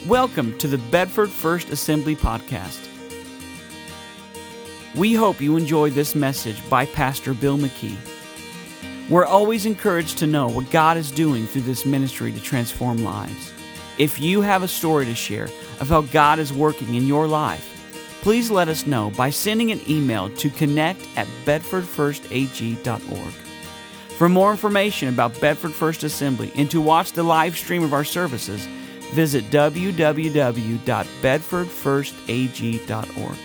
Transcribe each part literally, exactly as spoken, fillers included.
Welcome to the Bedford First Assembly Podcast. We hope you enjoyed this message by Pastor Bill McKee. We're always encouraged to know what God is doing through this ministry to transform lives. If you have a story to share of how God is working in your life, please let us know by sending an email to connect at bedford first a g dot org. For more information about Bedford First Assembly and to watch the live stream of our services, visit w w w dot bedford first a g dot org.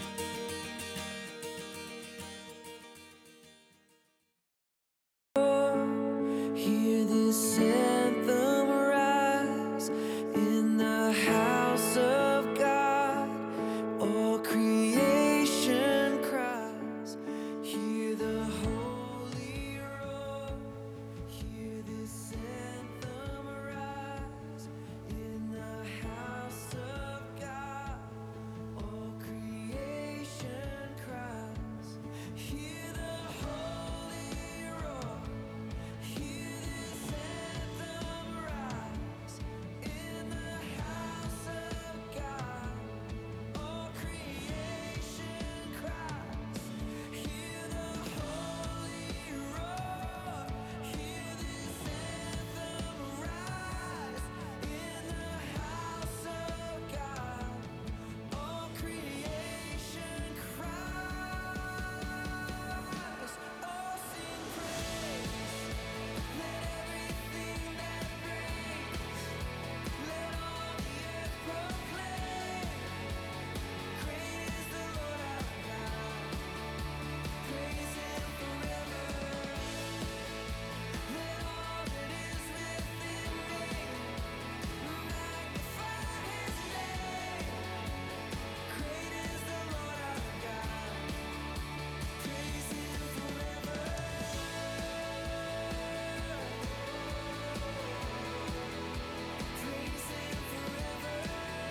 Hear this anthem rise in the house of God. All creation cries. Hear the holy roar. Hear this anthem rise in the house of God. All creation cries. Hear the holy roar. Hear this anthem rise in the house of God. All creation cries. Hear the holy roar. Hear this anthem rise in the house of God. All creation cries. Oh, sing praise. Let everything that breathes, let all the earth proclaim. Great is the Lord our God. Praise Him forever. Let all that is within me magnify His name. Great is the Lord our God. Praise Him forever. Praise Him forever.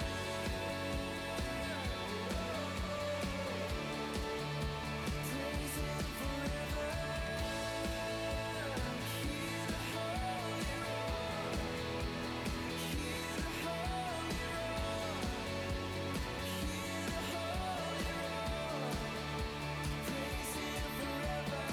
Praise Him forever. Hear the holy roar. Hear the holy roar. Hear the holy roar. Praise Him forever.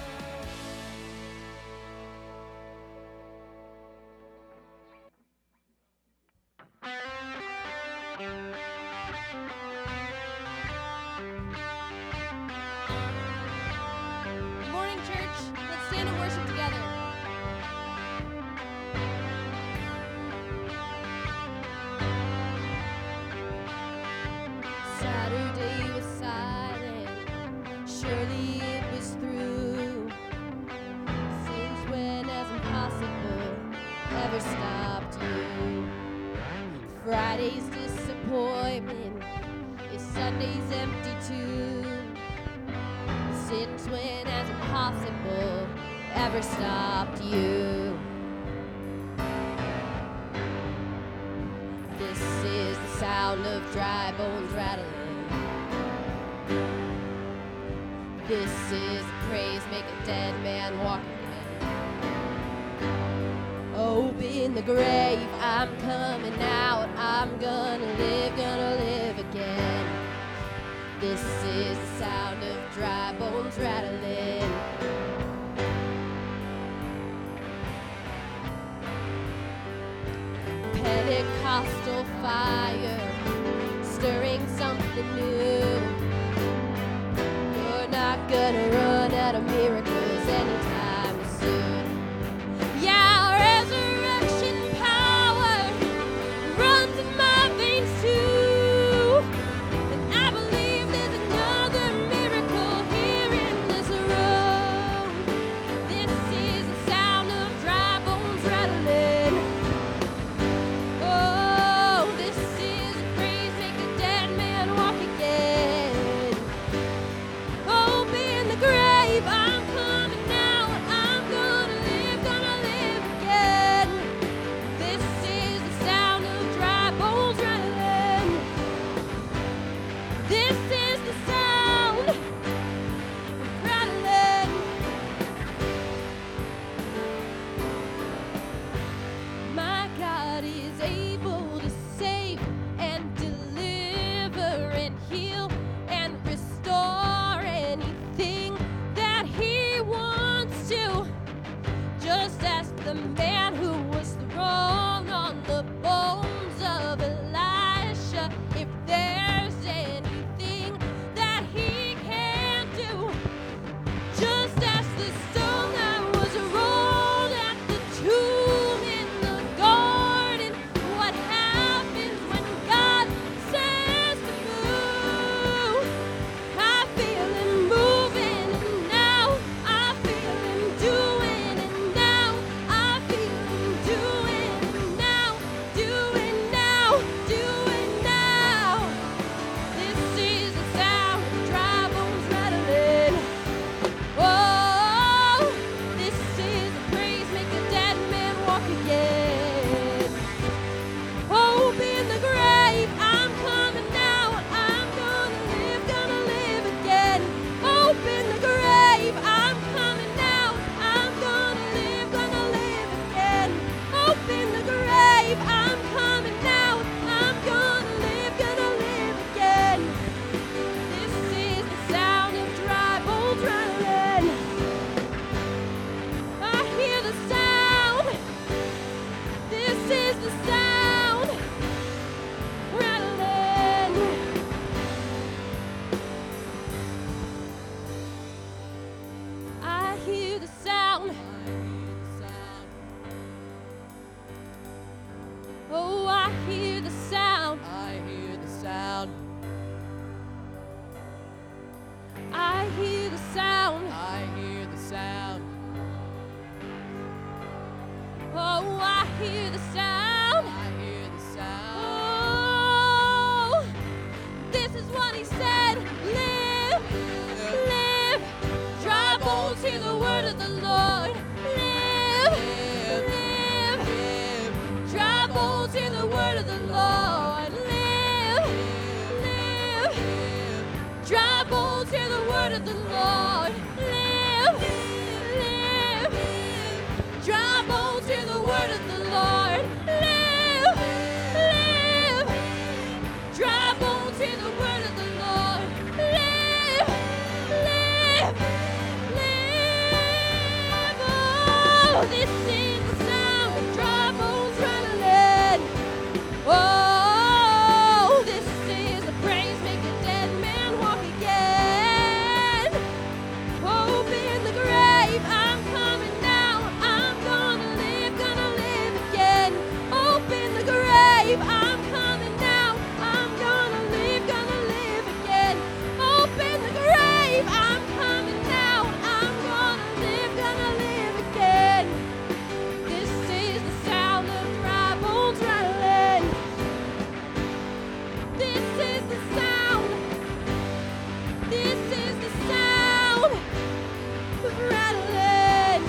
Good morning, church. Let's stand and worship together. Saturday was silent. Surely it was through. Since when has impossible ever stopped you? Friday's disappointment is Sunday's empty too. Since when has impossible ever stopped you? This is the sound of dry bones rattling. This is the praise make a dead man walk again. Open the grave, I'm coming out. I'm gonna live, gonna live again. This is the sound of dry bones rattling. Pentecostal fire, stirring something new. You're not gonna run out of miracles anytime soon. Yeah, resurrection power runs in my veins too. And I believe there's another miracle here in this room. This is the sound of dry bones rattling. Oh, this is a praise make a dead man walk again. hear the sound. I hear the sound. Oh, this is what he said. Live, live. Dry bones, hear the word of the Lord. Live, live. Dry bones, hear the word of the Lord. Live, live. Dry bones, hear the word of the Lord. Live, live. Dry bones, hear the word of the Lord. Live, live. Dry bones, hear the word of the Lord. Live, live, live. Oh, this is the sound of dry bones rattling. Oh, this is the praise, make a dead man walk again. Open the grave, I'm coming now. I'm gonna live, gonna live again. Open the grave, I'm coming now. I'm gonna live, gonna live again. Open the grave, I'm coming now. I'm gonna live, gonna live again. This is the sound of dry bones rattling. This is the sound. This is the sound of rattling.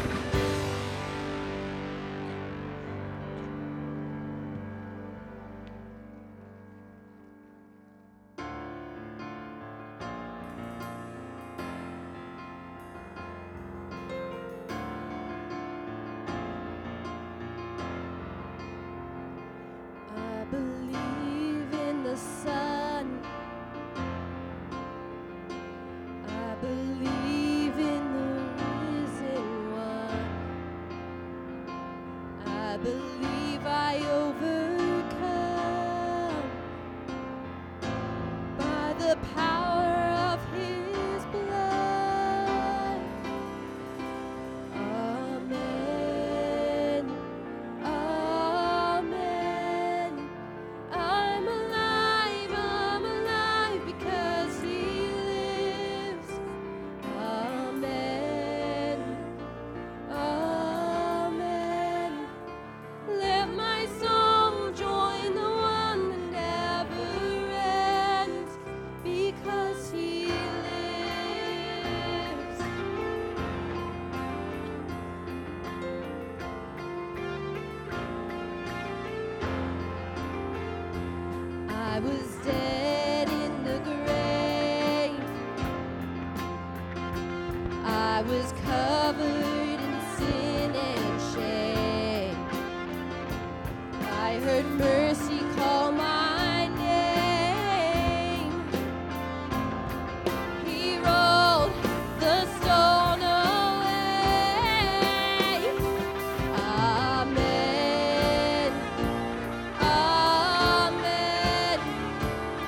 I believe in the sun. I believe in the risen one. I believe I overcome by the power of his blood. Amen. Amen. I'm alive, I'm alive because he lives. Amen. Amen. Let my soul join the one that never ends because he lives. I was dead in the grave. I was covered in sin and shame. I heard mercy call my name. He rolled the stone away. Amen. Amen.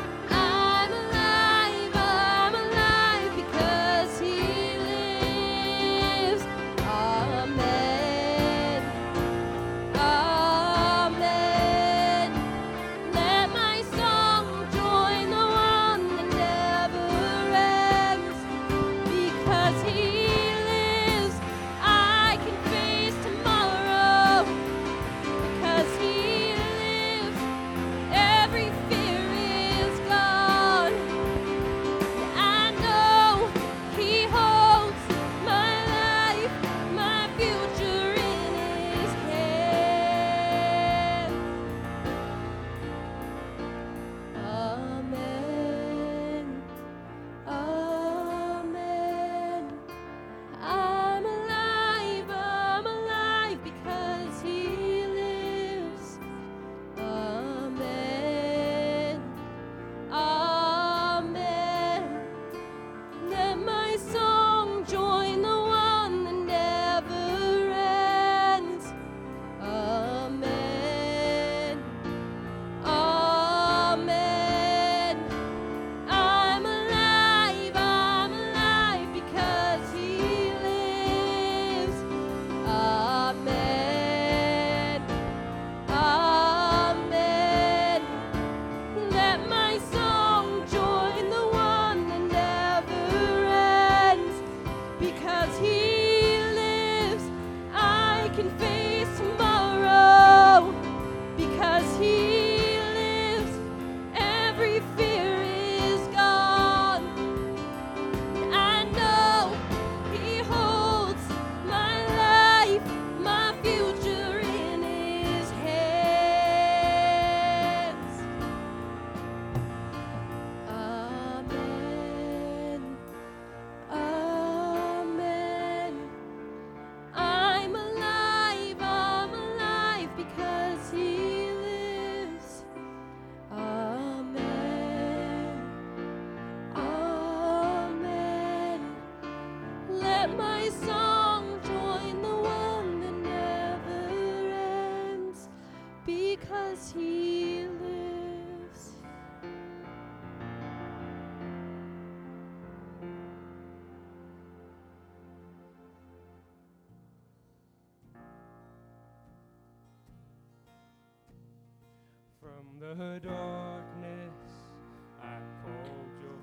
From the darkness I called your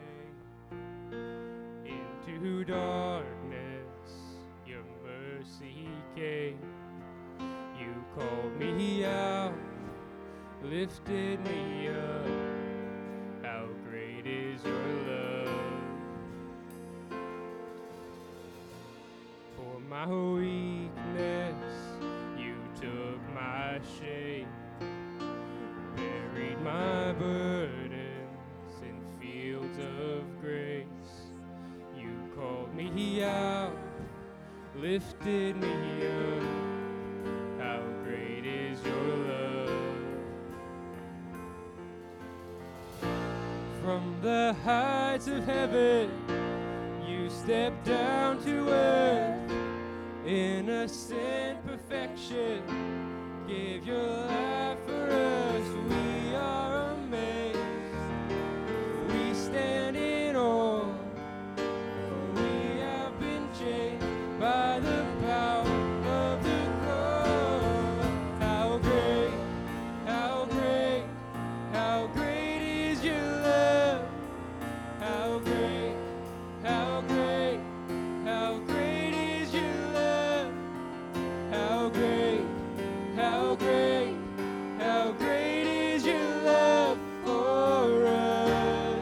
name. Into darkness your mercy came. You called me out, lifted me up. How great is your love. For my weakness you took my shame, buried my burdens in fields of grace. You called me out, lifted me up. How great is your love. From the heights of heaven you stepped down to earth. Innocent perfection gave your life for us. We are amazed, we stand in awe. We have been changed by the power of the cross. How great, how great, how great is your love. How great, how great, how great is your love. How great, how great, how great is your love for us.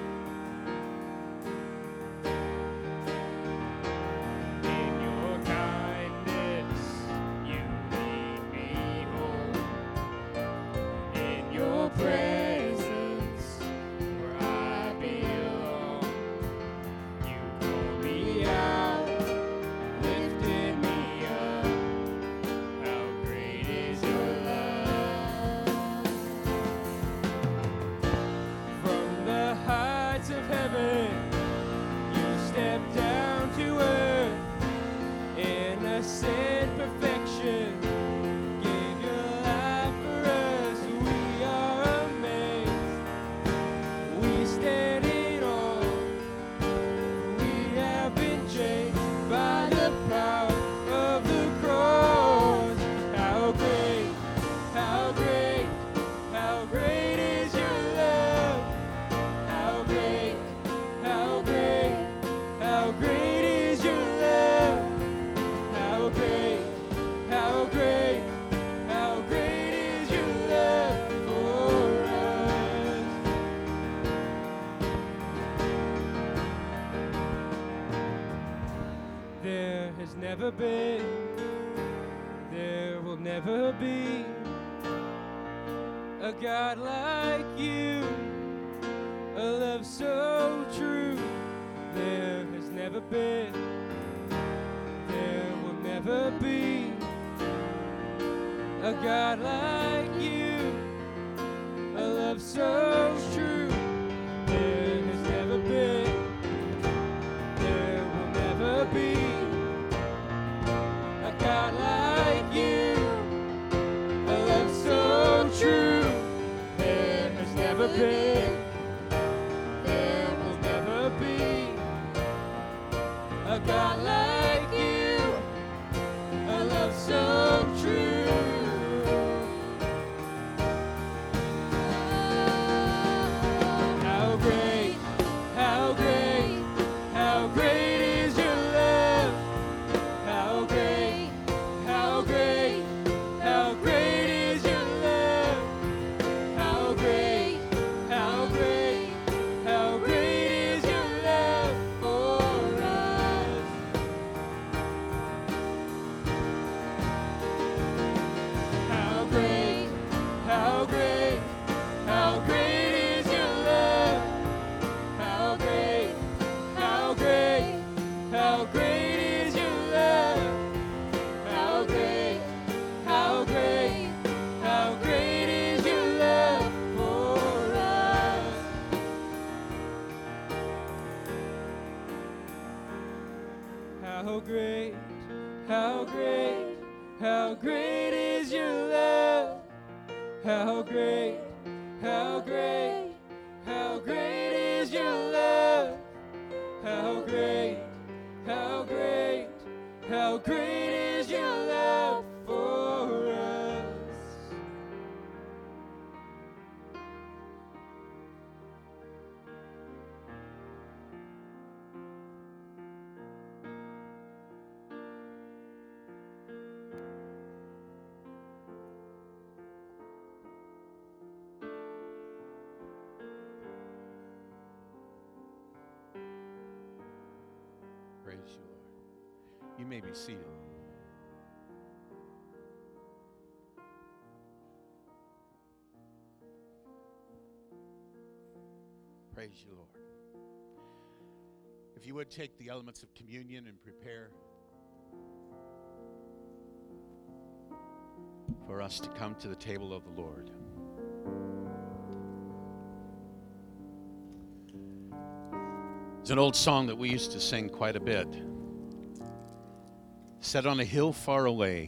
In your kindness you lead me home. In your presence where I belong. You called me out, lifted me up. How great is your love. From the heights of heaven you stepped down to earth. Innocent perfection gave your life for us. We are amazed, we stand in awe. We have been changed by the power of the cross. How great, how great, how great is your love. How great, how great, how great is your love. How great, how great, how great is your love for us. There has never been, there will never be a God like you, a love so true. There has never been, there will never be a God like you, a love so true. There has never been, there will never be a God like you, a love so true. There has never been, there will never be a God like you, a love so true. How great, how great, how great is your love. How great, how great, how great is your love. How great, how great, how great is your love for us. How great, how great, how great is your love. How great, how great, how great is your love. How great, how great, how great is your love for us. How great, how great, how great is your love. How great, how great, how great is your love. How great, how great, how great is your love for us. You may be seated. Praise you, Lord. If you would take the elements of communion and prepare for us to come to the table of the Lord. It's an old song that we used to sing quite a bit. Set on a hill far away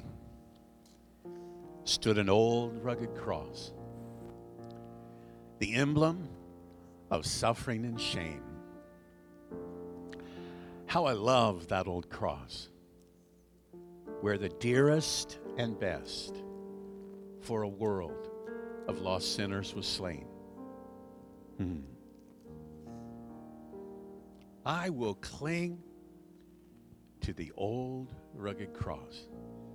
stood an old rugged cross, the emblem of suffering and shame. How I love that old cross, where the dearest and best for a world of lost sinners was slain. Hmm. I will cling to the old rugged cross,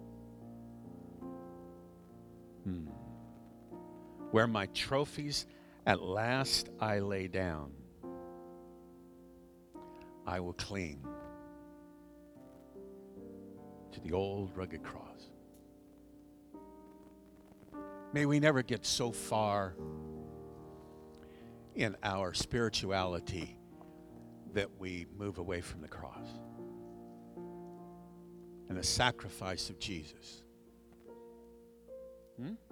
hmm. where my trophies at last I lay down. I will cling to the old rugged cross. May we never get so far in our spirituality that we move away from the cross and the sacrifice of Jesus. Hmm?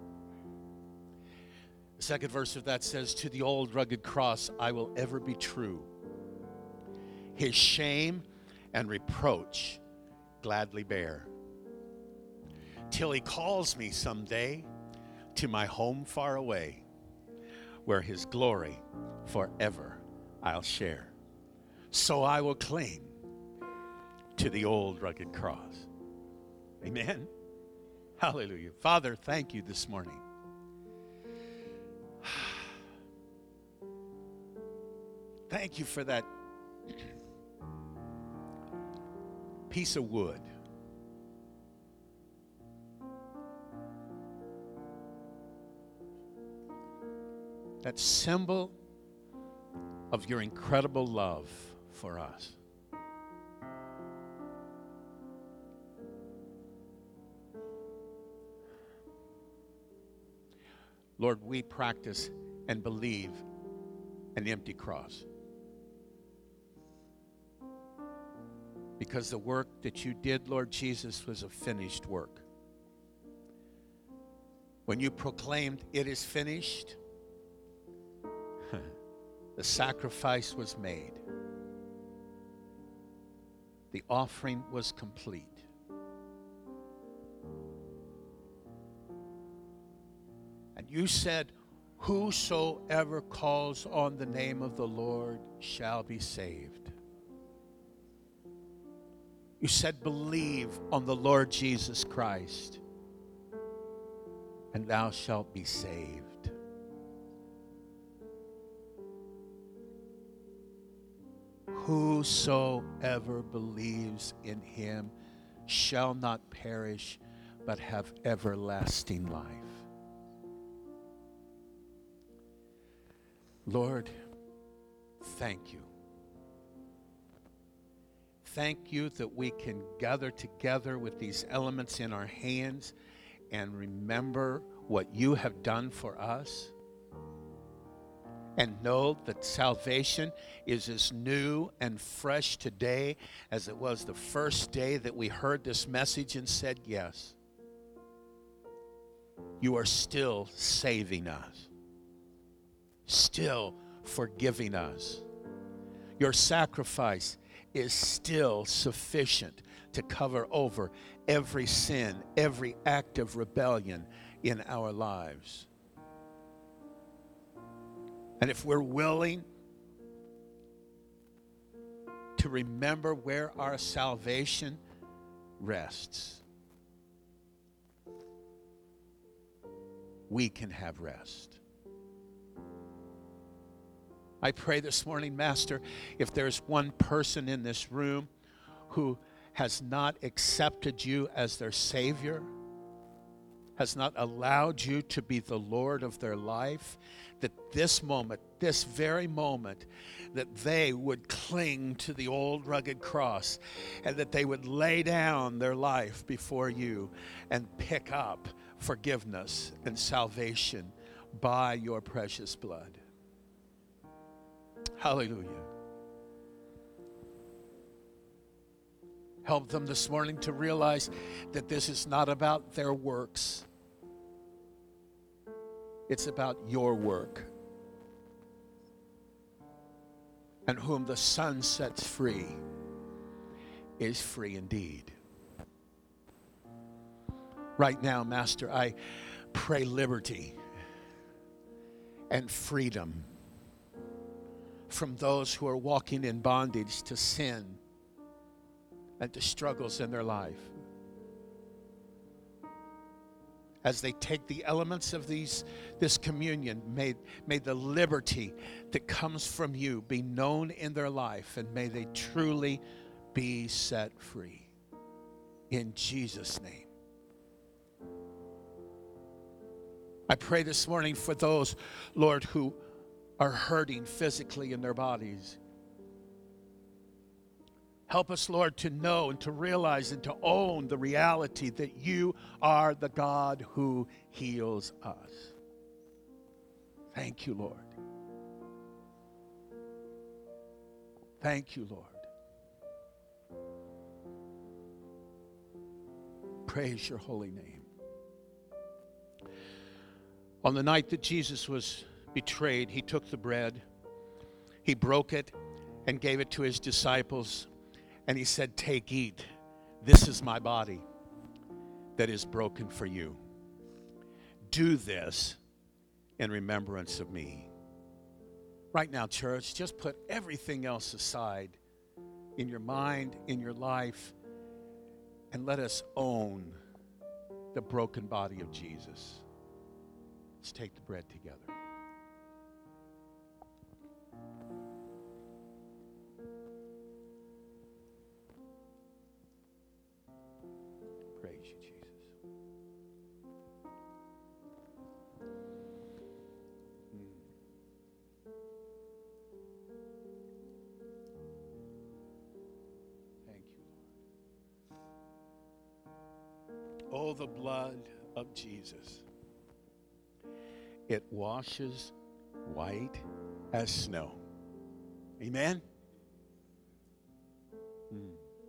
The second verse of that says, to the old rugged cross I will ever be true. His shame and reproach gladly bear, till he calls me someday to my home far away, where his glory forever I'll share. So I will cling to the old rugged cross. Amen. Hallelujah. Father, thank you this morning. Thank you for that piece of wood. That symbol of your incredible love for us. Lord, we practice and believe an empty cross. Because the work that you did, Lord Jesus, was a finished work. When you proclaimed, it is finished, the sacrifice was made. The offering was complete. And you said, whosoever calls on the name of the Lord shall be saved. You said, believe on the Lord Jesus Christ, and thou shalt be saved. Whosoever believes in him shall not perish, but have everlasting life. Lord, thank you. Thank you that we can gather together with these elements in our hands and remember what you have done for us. And know that salvation is as new and fresh today as it was the first day that we heard this message and said yes. You are still saving us, still forgiving us. Your sacrifice is still sufficient to cover over every sin, every act of rebellion in our lives. And if we're willing to remember where our salvation rests, we can have rest. I pray this morning, Master, if there's one person in this room who has not accepted you as their Savior, has not allowed you to be the Lord of their life, that this moment, this very moment, that they would cling to the old rugged cross and that they would lay down their life before you and pick up forgiveness and salvation by your precious blood. Hallelujah. Help them this morning to realize that this is not about their works. It's about your work. And whom the Son sets free is free indeed. Right now, Master, I pray liberty and freedom from those who are walking in bondage to sin and to struggles in their life. As they take the elements of these, this communion, may, may the liberty that comes from you be known in their life, and may they truly be set free. In Jesus' name. I pray this morning for those, Lord, who are hurting physically in their bodies. Help us, Lord, to know and to realize and to own the reality that you are the God who heals us. Thank you, Lord. Thank you, Lord. Praise your holy name. On the night that Jesus was betrayed, he took the bread, he broke it, and gave it to his disciples. And he said, "Take, eat. This is my body that is broken for you. Do this in remembrance of me." Right now, church, just put everything else aside in your mind, in your life, and let us own the broken body of Jesus. Let's take the bread together. Praise you, Jesus. Mm. Thank you, Lord. Oh, the blood of Jesus. It washes white as snow. Amen? Mm.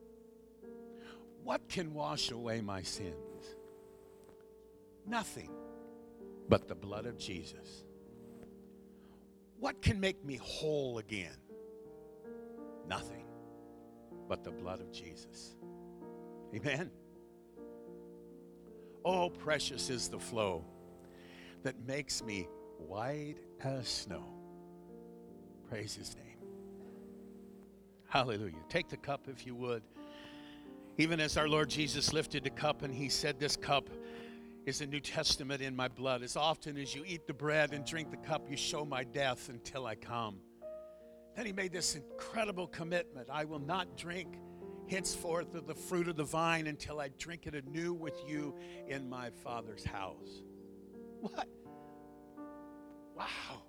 What can wash away my sins? Nothing but the blood of Jesus. What can make me whole again? Nothing but the blood of Jesus. Amen? Oh, precious is the flow that makes me white as snow. Praise his name. Hallelujah. Take the cup if you would. Even as our Lord Jesus lifted the cup and he said, "This cup is a New Testament in my blood. As often as you eat the bread and drink the cup, you show my death until I come." Then he made this incredible commitment. "I will not drink henceforth of the fruit of the vine until I drink it anew with you in my Father's house." What? Wow.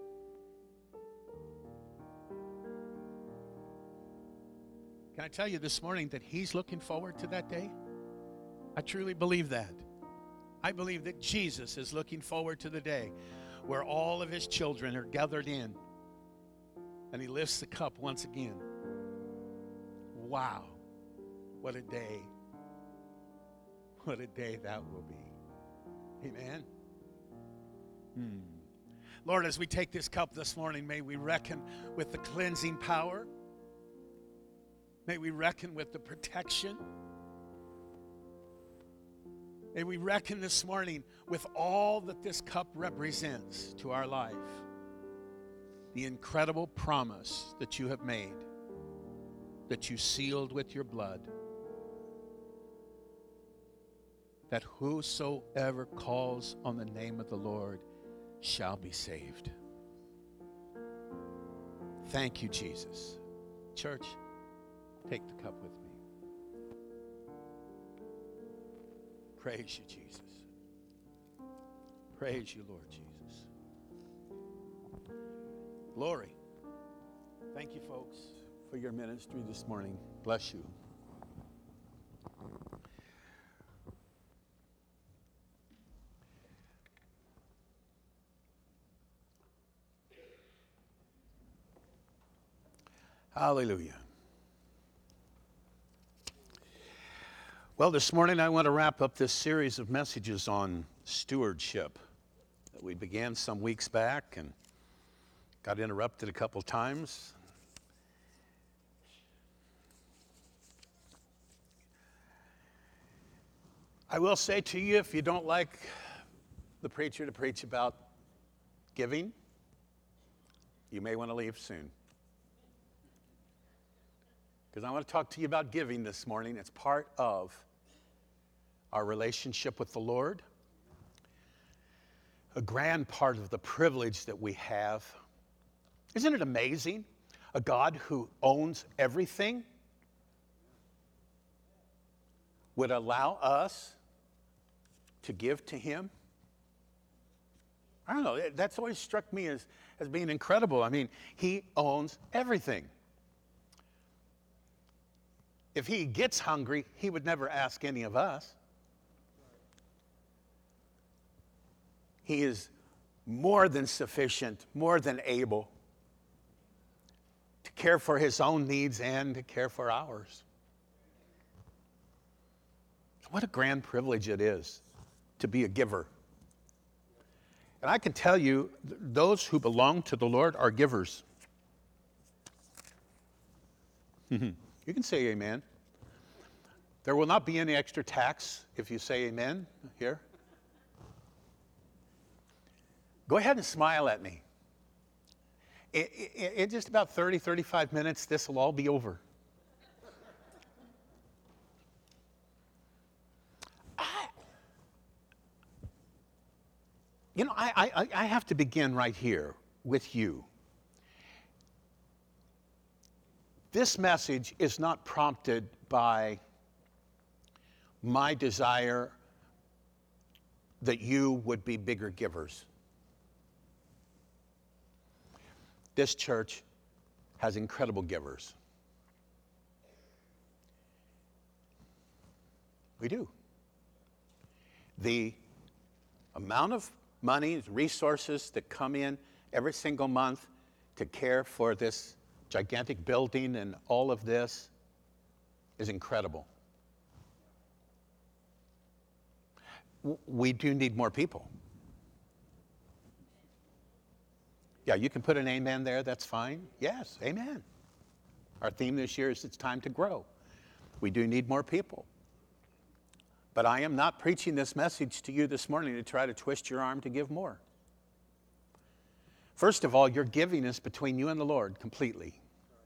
Can I tell you this morning that he's looking forward to that day? I truly believe that. I believe that Jesus is looking forward to the day where all of his children are gathered in and he lifts the cup once again. Wow. What a day. What a day that will be. Amen. Hmm. Lord, as we take this cup this morning, may we reckon with the cleansing power. May we reckon with the protection. May we reckon this morning with all that this cup represents to our life. The incredible promise that you have made, that you sealed with your blood, that whosoever calls on the name of the Lord shall be saved. Thank you, Jesus. Church, take the cup with me. Praise you, Jesus. Praise you, Lord Jesus. Glory. Thank you, folks, for your ministry this morning. Bless you. Hallelujah. Well, this morning I want to wrap up this series of messages on stewardship that we began some weeks back and got interrupted a couple times. I will say to you, if you don't like the preacher to preach about giving, you may want to leave soon. Because I want to talk to you about giving this morning. It's part of our relationship with the Lord. A grand part of the privilege that we have. Isn't it amazing? A God who owns everything would allow us to give to him. I don't know, that's always struck me as, as being incredible. I mean, he owns everything. If he gets hungry, he would never ask any of us. He is more than sufficient, more than able to care for his own needs and to care for ours. What a grand privilege it is to be a giver. And I can tell you, th- those who belong to the Lord are givers. You can say amen. There will not be any extra tax if you say amen here. Go ahead and smile at me. In, in, in just about thirty, thirty-five minutes, this will all be over. I, you know, I, I, I have to begin right here with you. This message is not prompted by my desire that you would be bigger givers. This church has incredible givers. We do. The amount of money, resources that come in every single month to care for this gigantic building and all of this is incredible. W- We do need more people. Yeah, you can put an amen there, that's fine. Yes, amen. Our theme this year is it's time to grow. We do need more people. But I am not preaching this message to you this morning to try to twist your arm to give more. First of all, your giving is between you and the Lord completely.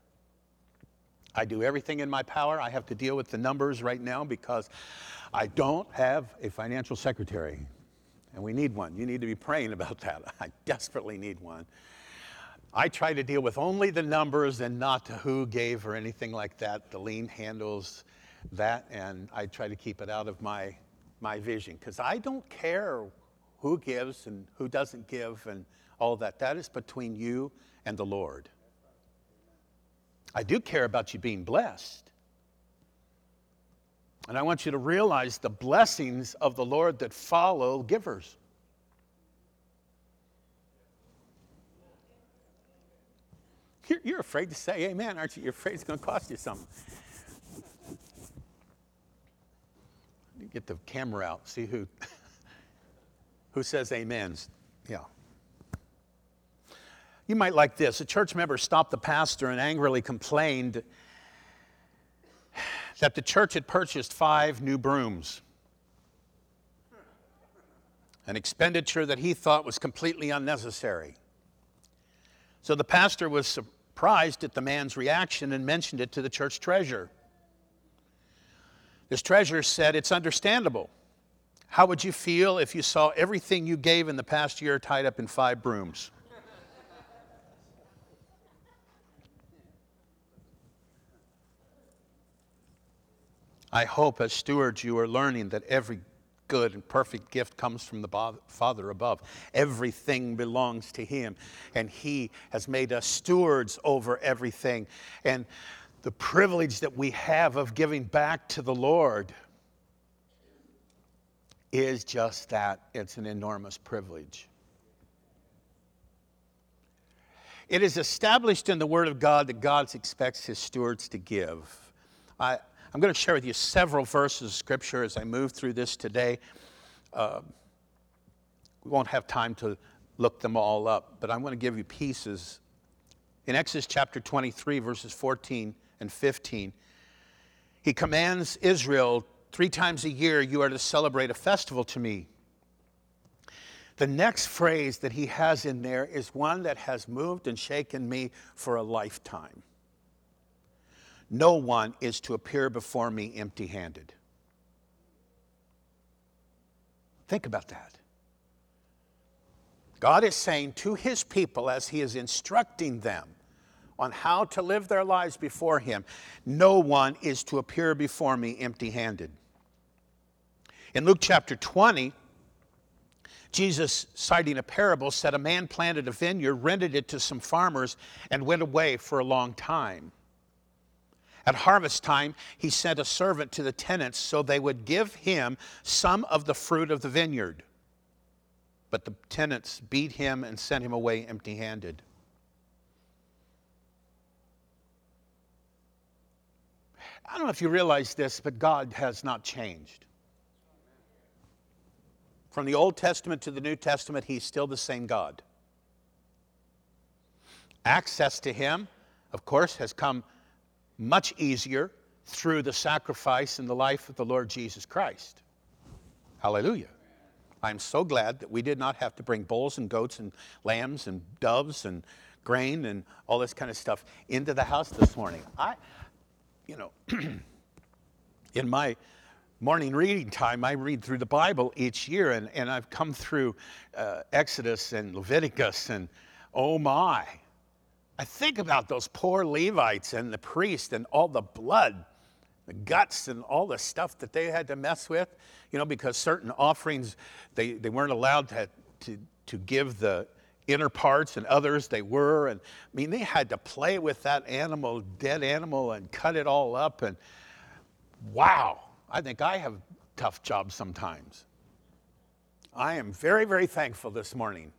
I do everything in my power. I have to deal with the numbers right now because I don't have a financial secretary. And we need one. You need to be praying about that. I desperately need one. I try to deal with only the numbers and not to who gave or anything like that. The lean handles that, and I try to keep it out of my, my vision because I don't care who gives and who doesn't give and all that. That is between you and the Lord. I do care about you being blessed. And I want you to realize the blessings of the Lord that follow givers. You're, you're afraid to say amen, aren't you? You're afraid it's going to cost you something. Get the camera out, see who, who says amens. Yeah. You might like this. A church member stopped the pastor and angrily complained that the church had purchased five new brooms, an expenditure that he thought was completely unnecessary. So the pastor was surprised at the man's reaction and mentioned it to the church treasurer. This treasurer said, "It's understandable. How would you feel if you saw everything you gave in the past year tied up in five brooms?" I hope as stewards you are learning that every good and perfect gift comes from the Bo- Father above. Everything belongs to him, and he has made us stewards over everything. And the privilege that we have of giving back to the Lord is just that. It's an enormous privilege. It is established in the Word of God that God expects his stewards to give. I, I'm going to share with you several verses of Scripture as I move through this today. Uh, we won't have time to look them all up, but I'm going to give you pieces. In Exodus chapter twenty-three, verses fourteen and fifteen, he commands Israel, three times a year you are to celebrate a festival to me. The next phrase that he has in there is one that has moved and shaken me for a lifetime. No one is to appear before me empty-handed. Think about that. God is saying to his people as he is instructing them on how to live their lives before him, no one is to appear before me empty-handed. In Luke chapter twenty, Jesus, citing a parable, said a man planted a vineyard, rented it to some farmers, and went away for a long time. At harvest time, he sent a servant to the tenants so they would give him some of the fruit of the vineyard. But the tenants beat him and sent him away empty-handed. I don't know if you realize this, but God has not changed. From the Old Testament to the New Testament, he's still the same God. Access to him, of course, has come much easier through the sacrifice and the life of the Lord Jesus Christ. Hallelujah. I'm so glad that we did not have to bring bulls and goats and lambs and doves and grain and all this kind of stuff into the house this morning. I, you know, in my morning reading time, I read through the Bible each year, and, and I've come through uh, Exodus and Leviticus, and oh my. I think about those poor Levites and the priest and all the blood, the guts and all the stuff that they had to mess with, you know, because certain offerings, they, they weren't allowed to, to, to give the inner parts, and others they were. And I mean, they had to play with that animal, dead animal, and cut it all up. And wow. I think I have a tough job sometimes. I am very, very thankful this morning.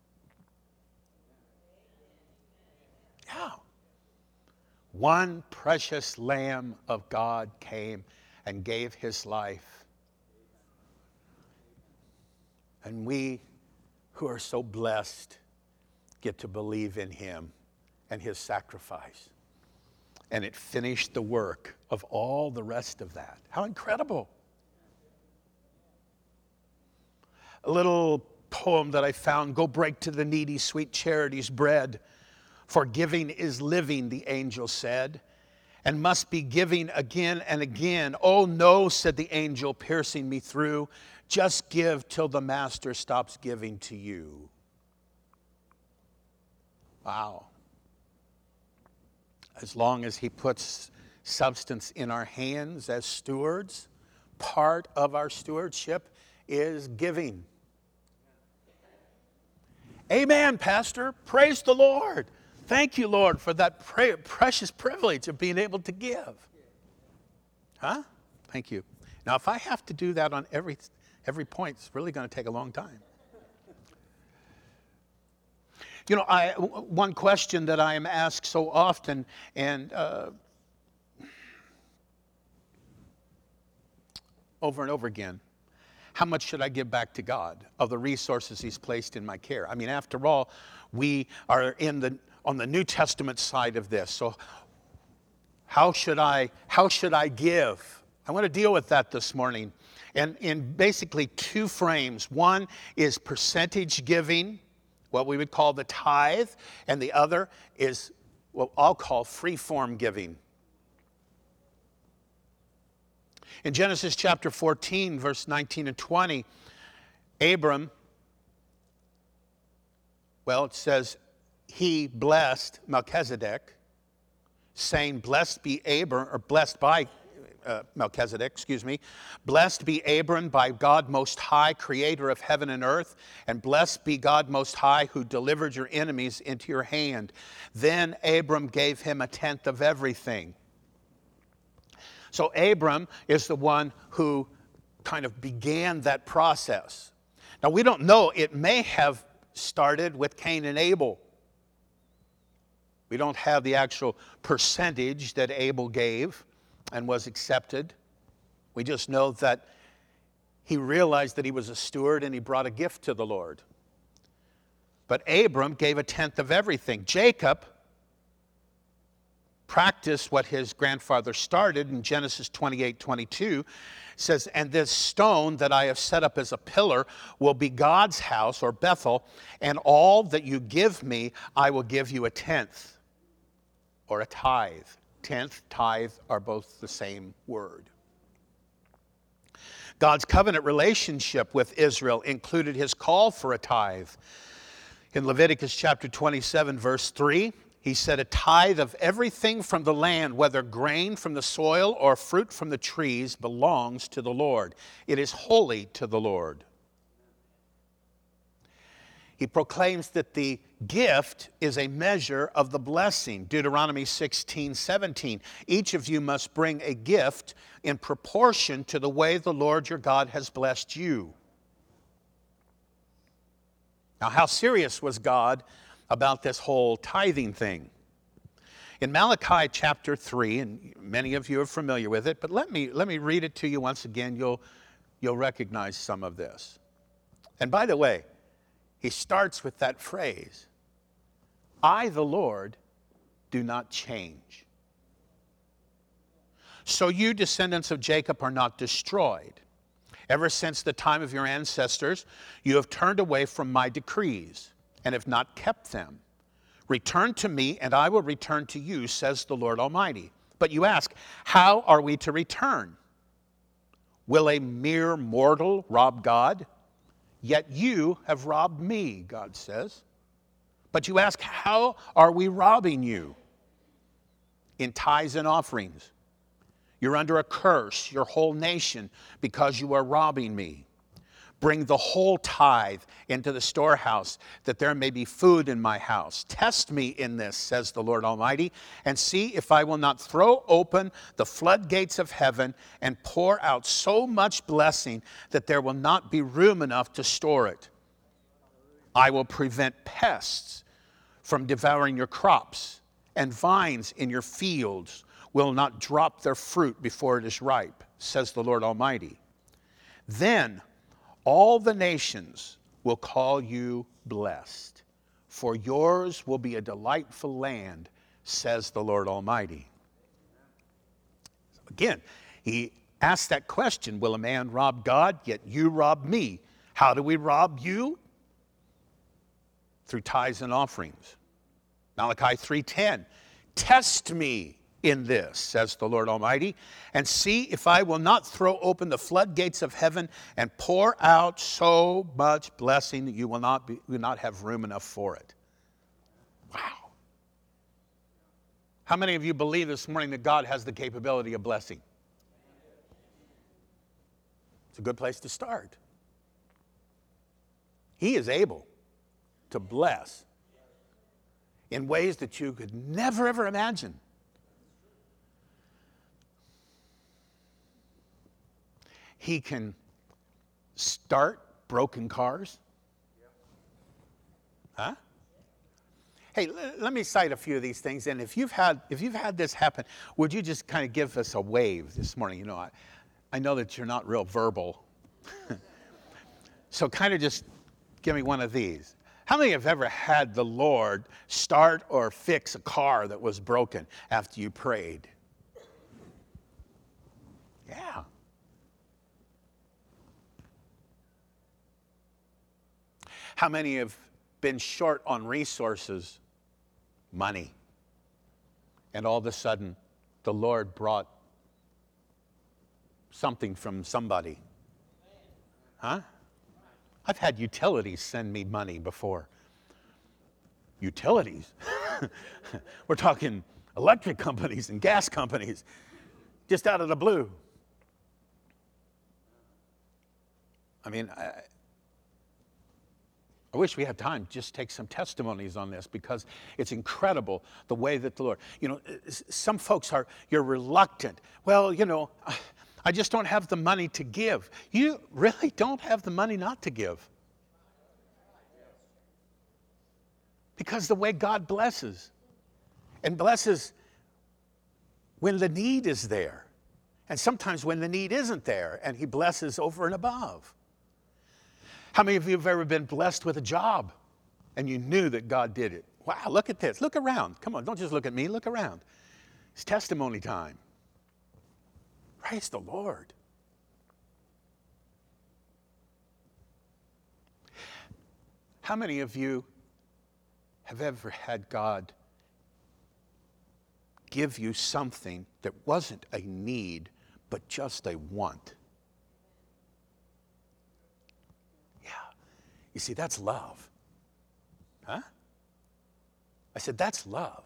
Yeah. One precious Lamb of God came and gave his life. And we who are so blessed get to believe in him and his sacrifice. And it finished the work of all the rest of that. How incredible. A little poem that I found, go break to the needy sweet charity's bread. For giving is living, the angel said, and must be giving again and again. Oh no, said the angel, piercing me through. Just give till the master stops giving to you. Wow. As long as he puts substance in our hands as stewards, part of our stewardship is giving. Amen, Pastor. Praise the Lord. Thank you, Lord, for that pre- precious privilege of being able to give. Huh? Thank you. Now, if I have to do that on every, every point, it's really going to take a long time. You know, I, one question that I am asked so often, and uh, over and over again, how much should I give back to God of the resources he's placed in my care? I mean, after all, we are in the on the New Testament side of this. So how should I how should I give? I want to deal with that this morning. And in basically two frames. One is percentage giving, what we would call the tithe, and the other is what I'll call free-form giving. In Genesis chapter fourteen, verse nineteen and twenty, Abram, well, it says, he blessed Melchizedek, saying, blessed be Abram, or blessed by, uh, Melchizedek, excuse me. Blessed be Abram by God Most High, creator of heaven and earth, and blessed be God Most High, who delivered your enemies into your hand. Then Abram gave him a tenth of everything. So Abram is the one who kind of began that process. Now we don't know, it may have started with Cain and Abel. We don't have the actual percentage that Abel gave and was accepted. We just know that he realized that he was a steward and he brought a gift to the Lord. But Abram gave a tenth of everything. Jacob practiced what his grandfather started in Genesis twenty-eight twenty-two. Says, and this stone that I have set up as a pillar will be God's house, or Bethel, and all that you give me, I will give you a tenth, or a tithe. Tenth, tithe are both the same word. God's covenant relationship with Israel included his call for a tithe. In Leviticus chapter twenty-seven, verse three, he said, a tithe of everything from the land, whether grain from the soil or fruit from the trees, belongs to the Lord. It is holy to the Lord. He proclaims that the gift is a measure of the blessing. Deuteronomy sixteen seventeen. Each of you must bring a gift in proportion to the way the Lord your God has blessed you. Now, how serious was God about this whole tithing thing? In Malachi chapter three, and many of you are familiar with it, but let me, let me read it to you once again. You'll, you'll recognize some of this. And by the way, he starts with that phrase, I, the Lord, do not change. So you, descendants of Jacob, are not destroyed. Ever since the time of your ancestors, you have turned away from my decrees and have not kept them. Return to me, and I will return to you, says the Lord Almighty. But you ask, how are we to return? Will a mere mortal rob God? Yet you have robbed me, God says. But you ask, how are we robbing you? In tithes and offerings. You're under a curse, your whole nation, because you are robbing me. Bring the whole tithe into the storehouse, that there may be food in my house. Test me in this, says the Lord Almighty, and see if I will not throw open the floodgates of heaven and pour out so much blessing that there will not be room enough to store it. I will prevent pests from devouring your crops, and vines in your fields will not drop their fruit before it is ripe, says the Lord Almighty. Then all the nations will call you blessed, for yours will be a delightful land, says the Lord Almighty. Again, he asked that question, will a man rob God? Yet you rob me. How do we rob you? Through tithes and offerings. Malachi three ten, test me in this, says the Lord Almighty, and see if I will not throw open the floodgates of heaven and pour out so much blessing that you will not, be, will not have room enough for it. Wow. How many of you believe this morning that God has the capability of blessing? It's a good place to start. He is able to bless in ways that you could never, ever imagine. He can start broken cars. Huh? Hey, l- let me cite a few of these things. And if you've had if you've had this happen, would you just kind of give us a wave this morning? You know, I, I know that you're not real verbal. So kind of just give me one of these. How many have ever had the Lord start or fix a car that was broken after you prayed? Yeah. How many have been short on resources, money, and all of a sudden the Lord brought something from somebody? Huh? I've had utilities send me money before. Utilities? We're talking electric companies and gas companies. just out of the blue. I mean, I, I wish we had time to just take some testimonies on this, because it's incredible the way that the Lord, you know, some folks are, you're reluctant. Well, you know, I just don't have the money to give. You really don't have the money not to give. Because the way God blesses, and blesses when the need is there, and sometimes when the need isn't there, and he blesses over and above. How many of you have ever been blessed with a job and you knew that God did it? Wow, look at this. Look around. Come on, don't just look at me. Look around. It's testimony time. Praise the Lord. How many of you have ever had God give you something that wasn't a need, but just a want? Yeah. You see, that's love. Huh? I said, that's love.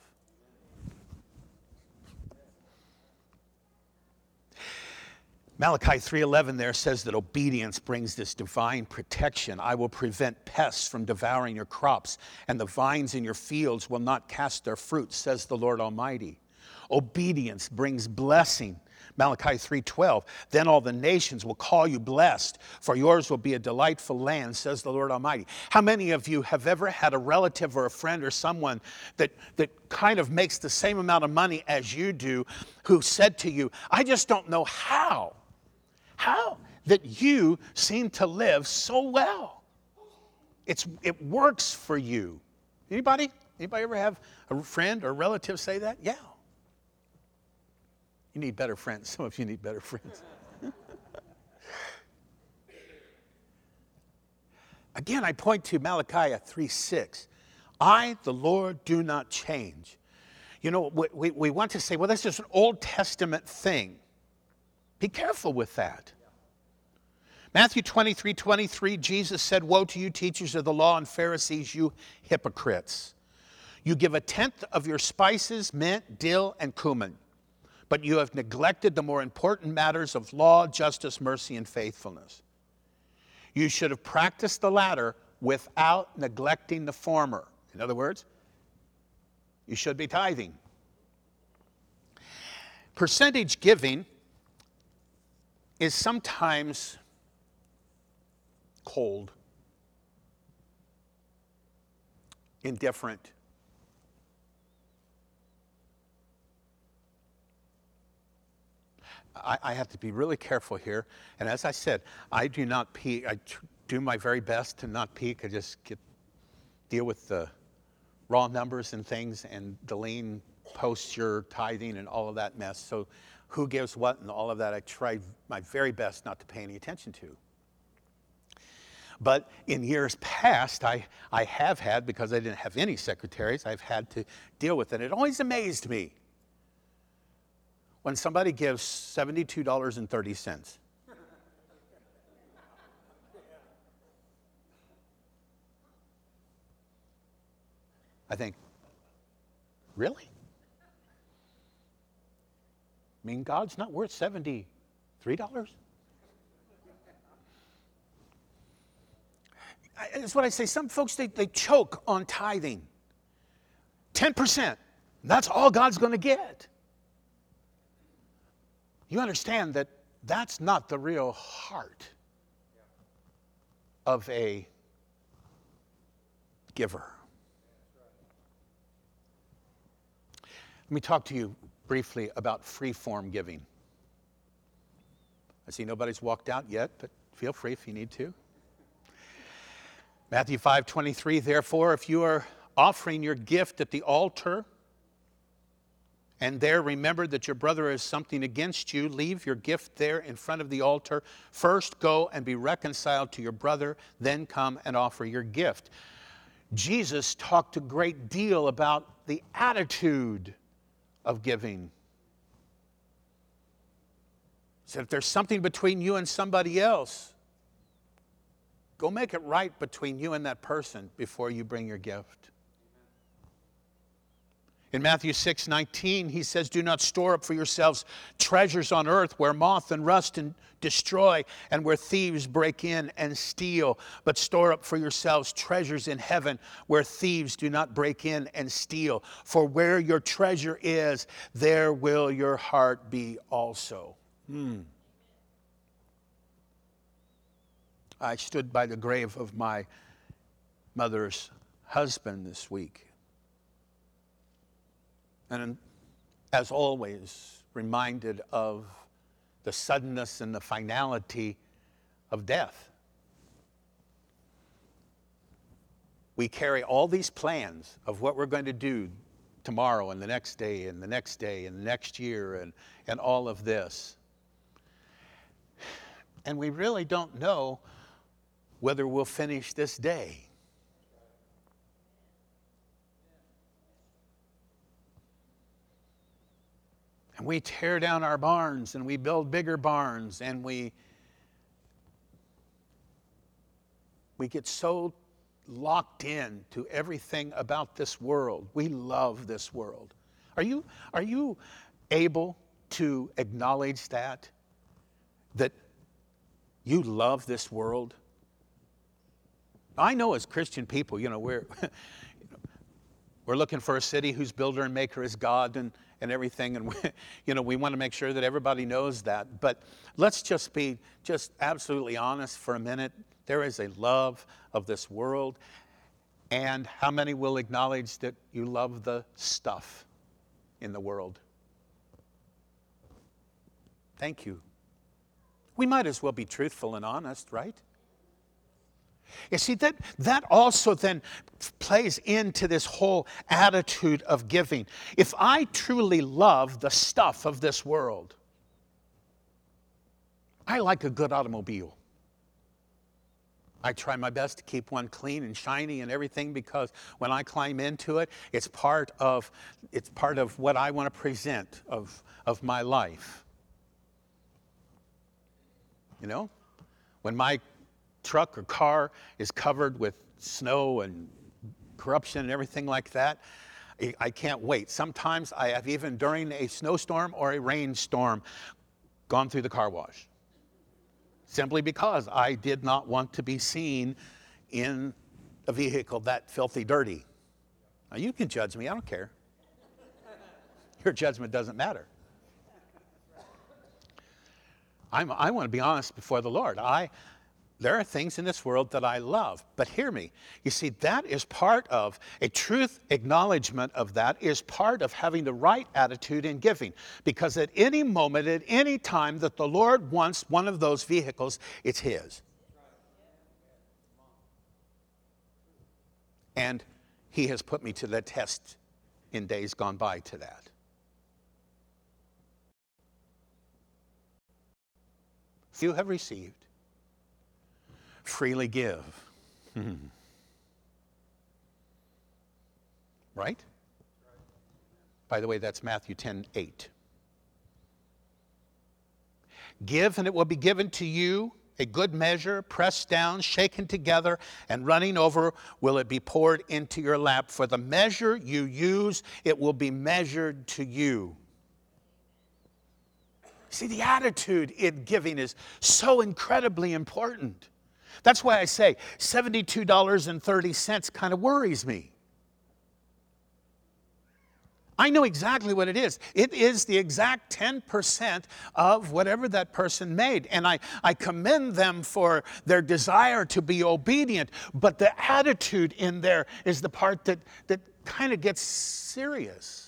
Malachi three eleven there says that obedience brings this divine protection. I will prevent pests from devouring your crops, and the vines in your fields will not cast their fruit, says the Lord Almighty. Obedience brings blessing. Malachi three twelve, then all the nations will call you blessed, for yours will be a delightful land, says the Lord Almighty. How many of you have ever had a relative or a friend or someone that, that kind of makes the same amount of money as you do, who said to you, I just don't know how, how that you seem to live so well. It's, it works for you. Anybody? Anybody ever have a friend or relative say that? Yeah. You need better friends. Some of you need better friends. Again, I point to Malachi three six. I, the Lord, do not change. You know, we, we want to say, well, that's just an Old Testament thing. Be careful with that. Matthew twenty-three twenty-three, Jesus said, woe to you, teachers of the law and Pharisees, you hypocrites. You give a tenth of your spices, mint, dill, and cumin, but you have neglected the more important matters of law, justice, mercy, and faithfulness. You should have practiced the latter without neglecting the former. In other words, you should be tithing. Percentage giving is sometimes cold, indifferent. I, I have to be really careful here. And as I said, I do not peek. I tr- do my very best to not peek. I just get, deal with the raw numbers and things, and Delene posts your tithing and all of that mess. So who gives what and all of that, I try my very best not to pay any attention to. But in years past, I, I have had, because I didn't have any secretaries, I've had to deal with it. It always amazed me when somebody gives seventy-two dollars and thirty cents. I think, really? I mean, God's not worth seventy-three dollars? I, that's what I say. Some folks, they, they choke on tithing. ten percent. That's all God's going to get. You understand that that's not the real heart of a giver. Let me talk to you briefly about free-form giving. I see nobody's walked out yet, but feel free if you need to. Matthew five twenty-three, therefore, if you are offering your gift at the altar, and there remember that your brother has something against you, leave your gift there in front of the altar. First go and be reconciled to your brother, then come and offer your gift. Jesus talked a great deal about the attitude of giving. He said, if there's something between you and somebody else, go make it right between you and that person before you bring your gift. In Matthew six nineteen, he says, do not store up for yourselves treasures on earth where moth and rust and destroy and where thieves break in and steal, but store up for yourselves treasures in heaven where thieves do not break in and steal. For where your treasure is, there will your heart be also. Hmm. I stood by the grave of my mother's husband this week. And as always, reminded of the suddenness and the finality of death. We carry all these plans of what we're going to do tomorrow and the next day and the next day and the next year and, and all of this. And we really don't know whether we'll finish this day. And we tear down our barns and we build bigger barns and we we get so locked in to everything about this world. We love this world. Are you are you able to acknowledge that that you love this world? I know as Christian people, you know, we're we're looking for a city whose builder and maker is God and and everything, and we, you know, we want to make sure that everybody knows that. But let's just be just absolutely honest for a minute. There is a love of this world, and how many will acknowledge that you love the stuff in the world? Thank you. We might as well be truthful and honest, right? You see, that, that also then plays into this whole attitude of giving. If I truly love the stuff of this world, I like a good automobile. I try my best to keep one clean and shiny and everything, because when I climb into it, it's part of, it's part of what I want to present of, of my life. You know, when my truck or car is covered with snow and corruption and everything like that, I can't wait. Sometimes I have, even during a snowstorm or a rainstorm, gone through the car wash. Simply because I did not want to be seen in a vehicle that filthy dirty. Now you can judge me, I don't care. Your judgment doesn't matter. I'm, I want to be honest before the Lord. I There are things in this world that I love, but hear me. You see, that is part of, a truth acknowledgement of that is part of having the right attitude in giving. Because at any moment, at any time that the Lord wants one of those vehicles, it's His. And He has put me to the test in days gone by to that. Few have received, freely give. Hmm. Right? By the way, that's Matthew ten eight. Give, and it will be given to you, a good measure, pressed down, shaken together, and running over will it be poured into your lap. For the measure you use, it will be measured to you. See, the attitude in giving is so incredibly important. That's why I say seventy-two dollars and thirty cents kind of worries me. I know exactly what it is. It is the exact ten percent of whatever that person made. And I, I commend them for their desire to be obedient. But the attitude in there is the part that, that kind of gets serious.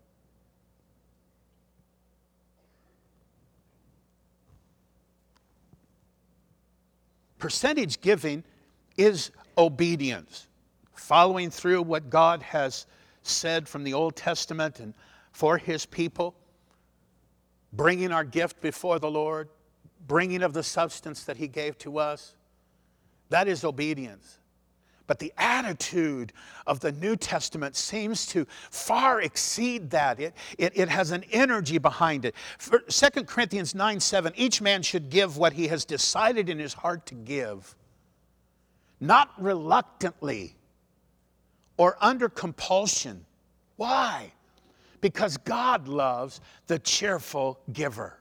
Percentage giving is obedience, following through what God has said from the Old Testament and for His people, bringing our gift before the Lord, bringing of the substance that He gave to us. That is obedience. But the attitude of the New Testament seems to far exceed that. It, it, it has an energy behind it. For Second Corinthians nine seven, each man should give what he has decided in his heart to give, not reluctantly or under compulsion. Why? Because God loves the cheerful giver.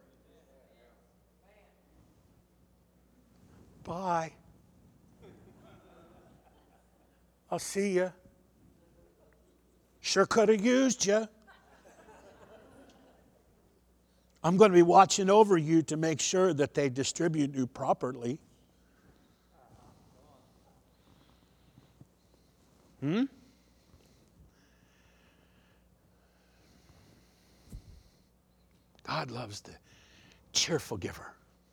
Bye. I'll see you. Sure could have used you. I'm going to be watching over you to make sure that they distribute you properly. Hmm? God loves the cheerful giver.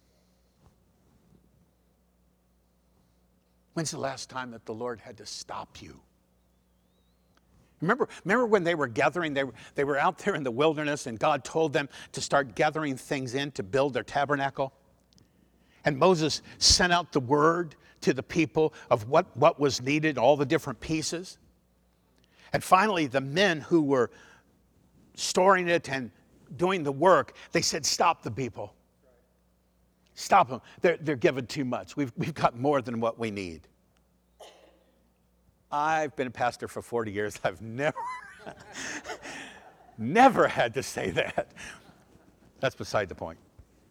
When's the last time that the Lord had to stop you? Remember, remember when they were gathering, they were, they were out there in the wilderness and God told them to start gathering things in to build their tabernacle? And Moses sent out the word to the people of what, what was needed, all the different pieces. And finally, the men who were storing it and doing the work, they said, stop the people. Stop them. They're, they're giving too much. We've, we've got more than what we need. I've been a pastor for forty years. I've never, never had to say that. That's beside the point.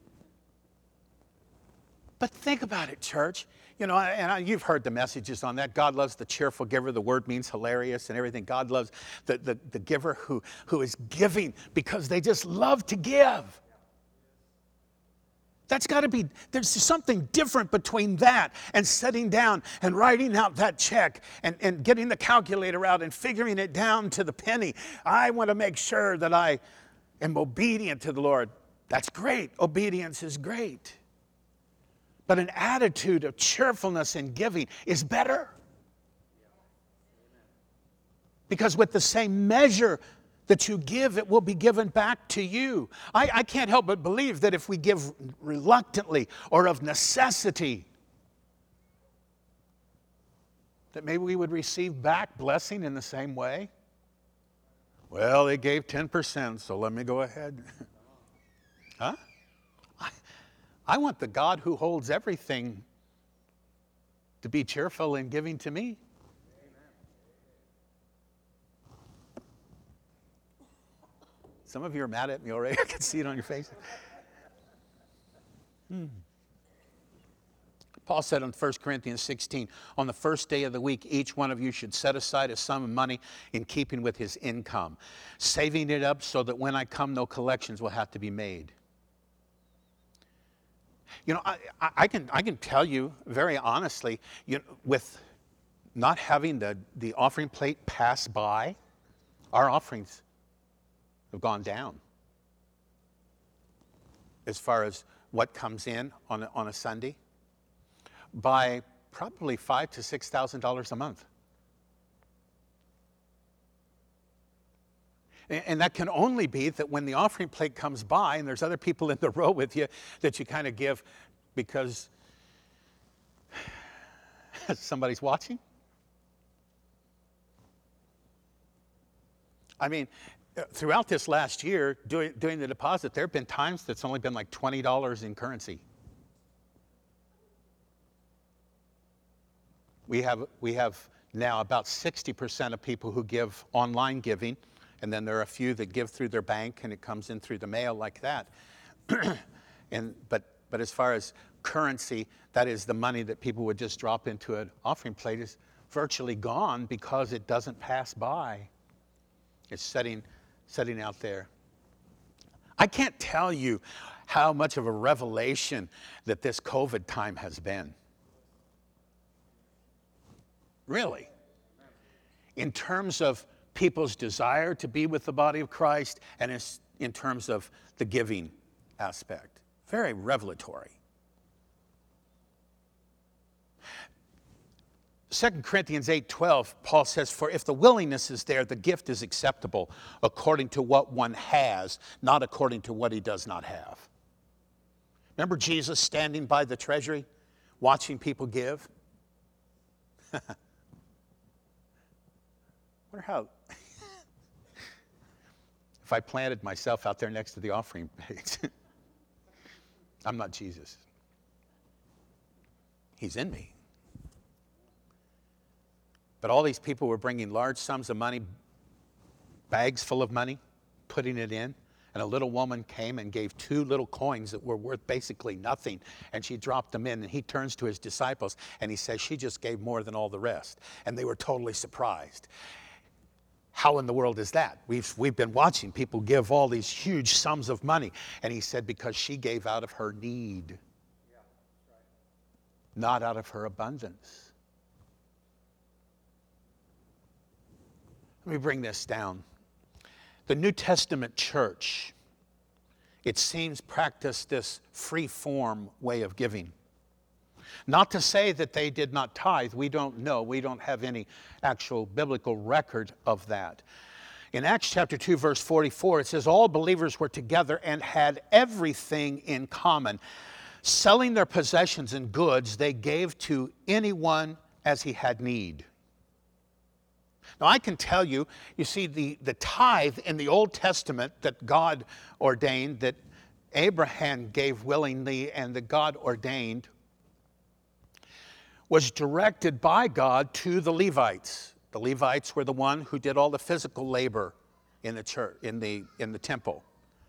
But think about it, church. You know, and I, you've heard the messages on that. God loves the cheerful giver. The word means hilarious and everything. God loves the, the, the giver who, who is giving because they just love to give. That's got to be, there's something different between that and sitting down and writing out that check and, and getting the calculator out and figuring it down to the penny. I want to make sure that I am obedient to the Lord. That's great. Obedience is great. But an attitude of cheerfulness and giving is better. Because with the same measure that you give, it will be given back to you. I, I can't help but believe that if we give reluctantly or of necessity, that maybe we would receive back blessing in the same way. Well, they gave ten percent, so let me go ahead. Huh? I, I want the God who holds everything to be cheerful in giving to me. Some of you are mad at me already. I can see it on your face. Hmm. Paul said in First Corinthians sixteen, on the first day of the week, each one of you should set aside a sum of money in keeping with his income, saving it up so that when I come, no collections will have to be made. You know, I, I, can, I can tell you very honestly, you know, with not having the, the offering plate pass by, our offerings have gone down as far as what comes in on a, on a Sunday by probably five to six thousand dollars a month, and, and that can only be that when the offering plate comes by and there's other people in the row with you that you kind of give because somebody's watching. I mean, throughout this last year, doing, doing the deposit, there have been times that's only been like twenty dollars in currency. We have, we have now about sixty percent of people who give online giving, and then there are a few that give through their bank and it comes in through the mail like that. and, but, but as far as currency, that is the money that people would just drop into an offering plate, is virtually gone because it doesn't pass by. It's setting Sitting out there. I can't tell you how much of a revelation that this COVID time has been. Really. In terms of people's desire to be with the body of Christ and in terms of the giving aspect. Very revelatory. Second Corinthians eight twelve, Paul says, for if the willingness is there, the gift is acceptable according to what one has, not according to what he does not have. Remember Jesus standing by the treasury, watching people give? Wonder how, if I planted myself out there next to the offering plate. I'm not Jesus. He's in me. But all these people were bringing large sums of money, bags full of money, putting it in, and a little woman came and gave two little coins that were worth basically nothing, and she dropped them in, and he turns to his disciples, and he says, she just gave more than all the rest. And they were totally surprised. How in the world is that? We've, we've been watching people give all these huge sums of money. And he said, because she gave out of her need, not out of her abundance. Let me bring this down. The New Testament church, it seems, practiced this free-form way of giving. Not to say that they did not tithe. We don't know. We don't have any actual biblical record of that. In Acts chapter two, verse forty-four, it says, all believers were together and had everything in common. Selling their possessions and goods, they gave to anyone as he had need. Now, I can tell you, you see, the, the tithe in the Old Testament that God ordained, that Abraham gave willingly and that God ordained, was directed by God to the Levites. The Levites were the one who did all the physical labor in the church, in the, in the temple.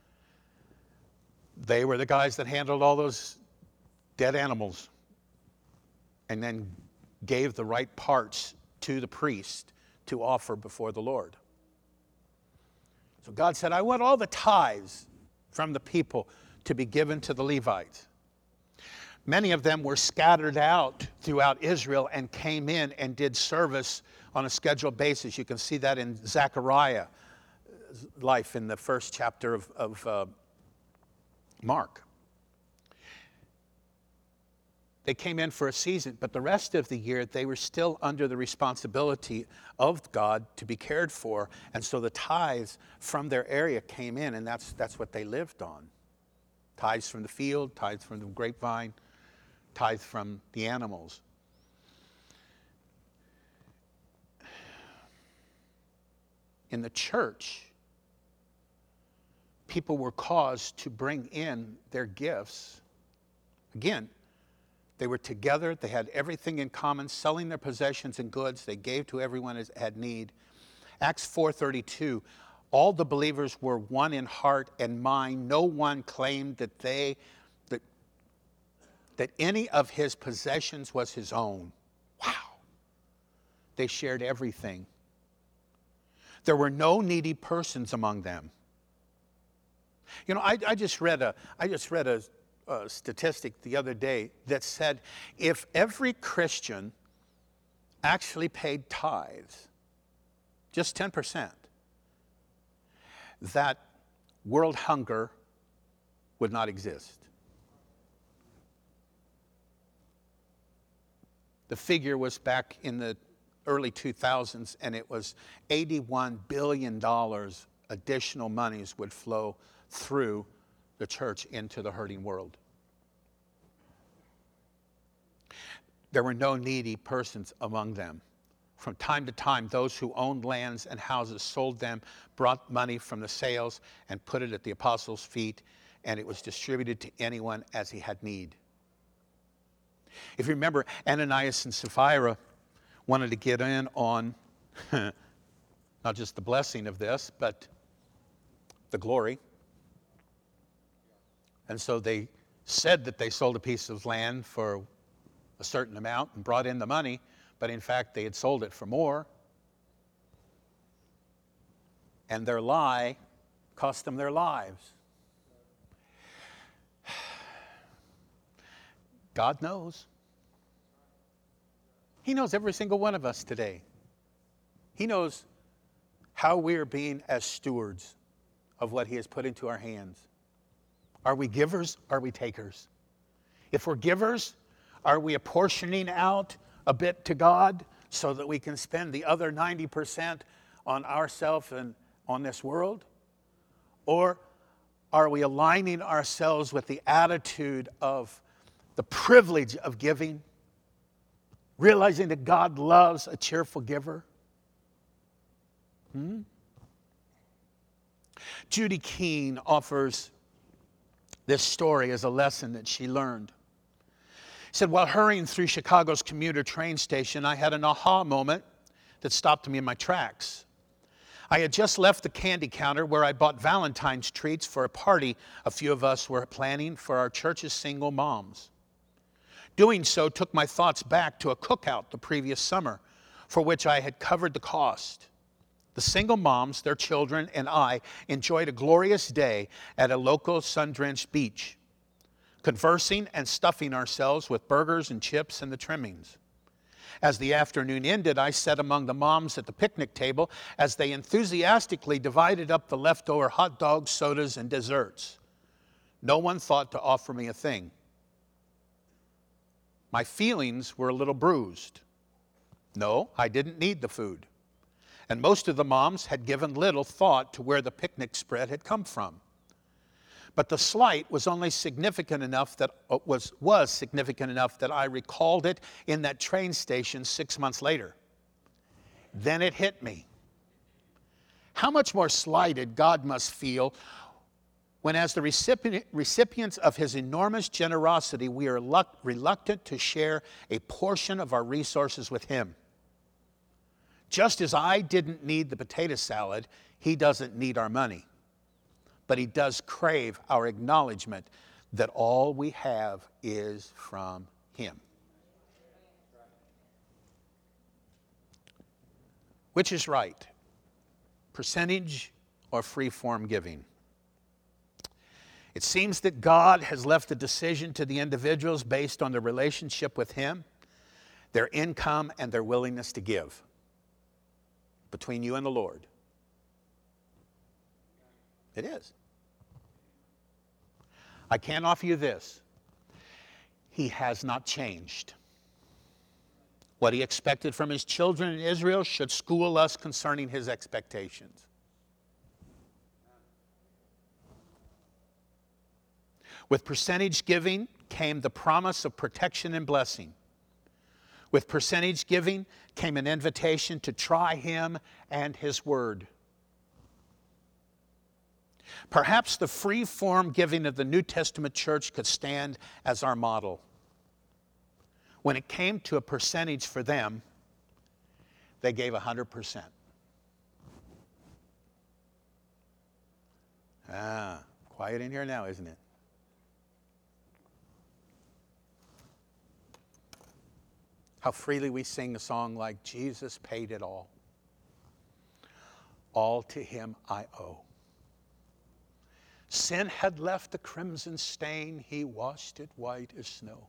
They were the guys that handled all those dead animals and then gave the right parts to the priest to offer before the Lord. So God said, I want all the tithes from the people to be given to the Levites. Many of them were scattered out throughout Israel and came in and did service on a scheduled basis. You can see that in Zechariah's life in the first chapter of, of uh, Mark. They came in for a season, but the rest of the year they were still under the responsibility of God to be cared for, and so the tithes from their area came in, and that's, that's what they lived on. Tithes from the field, tithes from the grapevine, tithe from the animals. In the church, people were caused to bring in their gifts. Again, they were together, they had everything in common, selling their possessions and goods, they gave to everyone as had need. Acts four thirty-two, all the believers were one in heart and mind. No one claimed that they that, that any of his possessions was his own. Wow. They shared everything. There were no needy persons among them. You know, I, I just read a I just read a Uh, statistic the other day that said if every Christian actually paid tithes, just ten percent, that world hunger would not exist. The figure was back in the early two thousands, and it was eighty-one billion dollars additional monies would flow through the church into the hurting world. There were no needy persons among them. From time to time, those who owned lands and houses sold them, brought money from the sales, and put it at the apostles' feet, and it was distributed to anyone as he had need. If you remember, Ananias and Sapphira wanted to get in on not just the blessing of this, but the glory. And so they said that they sold a piece of land for a certain amount and brought in the money, but in fact they had sold it for more. And their lie cost them their lives. God knows. He knows every single one of us today. He knows how we are being as stewards of what he has put into our hands. Are we givers? Are we takers? If we're givers, are we apportioning out a bit to God so that we can spend the other ninety percent on ourselves and on this world? Or are we aligning ourselves with the attitude of the privilege of giving, realizing that God loves a cheerful giver? Hmm? Judy Keene offers this story as a lesson that she learned. She said, while hurrying through Chicago's commuter train station, I had an aha moment that stopped me in my tracks. I had just left the candy counter where I bought Valentine's treats for a party a few of us were planning for our church's single moms. Doing so took my thoughts back to a cookout the previous summer for which I had covered the cost. The single moms, their children, and I enjoyed a glorious day at a local sun-drenched beach, conversing and stuffing ourselves with burgers and chips and the trimmings. As the afternoon ended, I sat among the moms at the picnic table as they enthusiastically divided up the leftover hot dogs, sodas, and desserts. No one thought to offer me a thing. My feelings were a little bruised. No, I didn't need the food. And most of the moms had given little thought to where the picnic spread had come from. But the slight was only significant enough that uh, was, was significant enough that I recalled it in that train station six months later. Then it hit me. How much more slighted God must feel when, as the recipient, recipients of his enormous generosity, we are luck, reluctant to share a portion of our resources with him. Just as I didn't need the potato salad, he doesn't need our money. But he does crave our acknowledgement that all we have is from him. Which is right? Percentage or free-form giving? It seems that God has left the decision to the individuals based on their relationship with him, their income, and their willingness to give. Between you and the Lord. It is. I can offer you this. He has not changed. What he expected from his children in Israel should school us concerning his expectations. With percentage giving came the promise of protection and blessing. With percentage giving came an invitation to try him and his word. Perhaps the free-form giving of the New Testament church could stand as our model. When it came to a percentage for them, they gave one hundred percent. Ah, quiet in here now, isn't it? How freely we sing a song like, Jesus paid it all. All to him I owe. Sin had left a crimson stain, he washed it white as snow.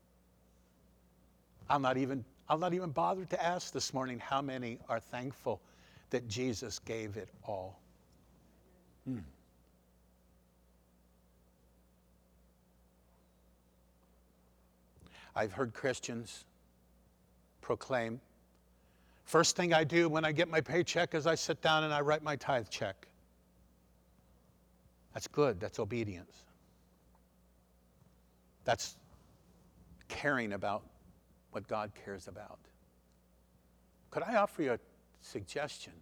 I'll not even, I'll not even bother to ask this morning how many are thankful that Jesus gave it all. Hmm. I've heard Christians proclaim, first thing I do when I get my paycheck is I sit down and I write my tithe check. That's good. That's obedience. That's caring about what God cares about. Could I offer you a suggestion?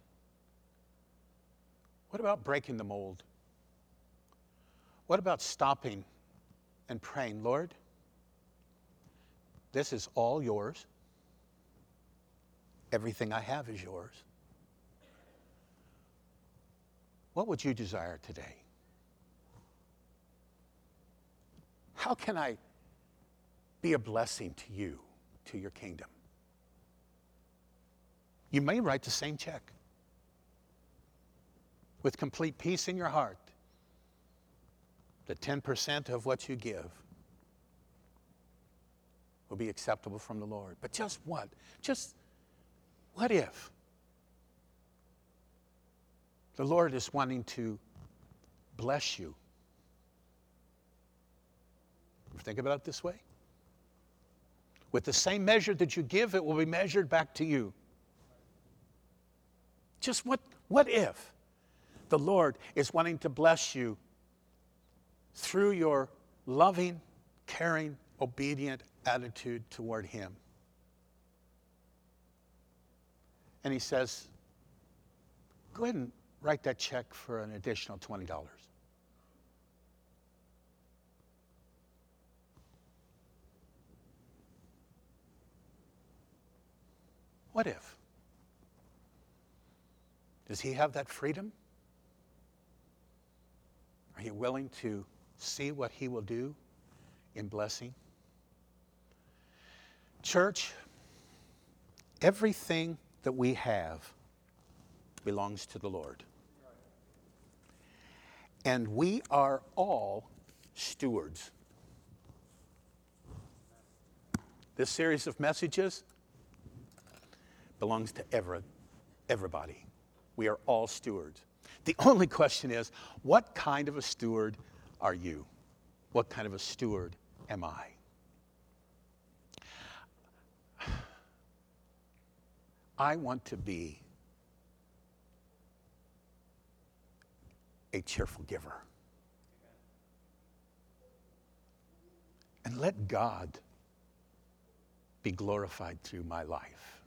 What about breaking the mold? What about stopping and praying, Lord, this is all yours. Everything I have is yours. What would you desire today? How can I be a blessing to you, to your kingdom? You may write the same check with complete peace in your heart that ten percent of what you give will be acceptable from the Lord. But just what? Just what if the Lord is wanting to bless you? Think about it this way. With the same measure that you give, it will be measured back to you. Just what, what if the Lord is wanting to bless you through your loving, caring, obedient attitude toward him? And he says, go ahead and write that check for an additional twenty dollars. What if? Does he have that freedom? Are you willing to see what he will do in blessing? Church, everything that we have belongs to the Lord. And we are all stewards. This series of messages belongs to every, everybody. We are all stewards. The only question is, what kind of a steward are you? What kind of a steward am I? I want to be a cheerful giver. And let God be glorified through my life.